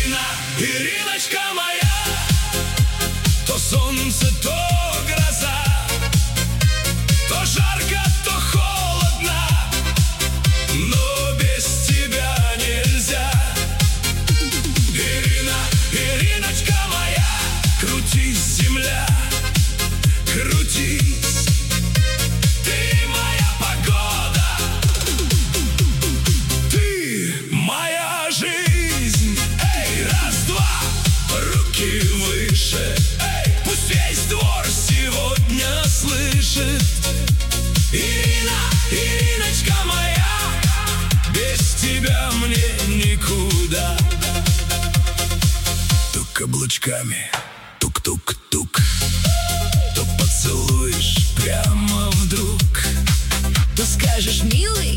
Ириночка моя, то солнце, то гроза, то жарко, то холодно, но без тебя нельзя. Ириночка моя, крутись, земля, крутись, ты моя погода, ты моя жизнь. Эй, раз, два, руки выше, эй, пусть весь двор сегодня слышит. Ириночка моя, без тебя мне никуда. То каблучками тук-тук-тук, то поцелуешь прямо вдруг, то скажешь: милый,